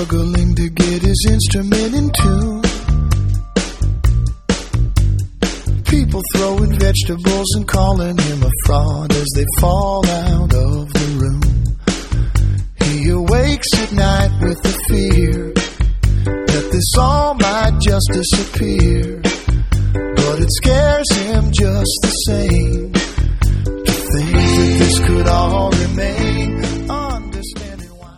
struggling to get his instrument in tune. People throwing vegetables and calling him a fraud as they fall out of the room. He awakes at night with the fear that this all might just disappear. But it scares him just the same to think that this could all remain.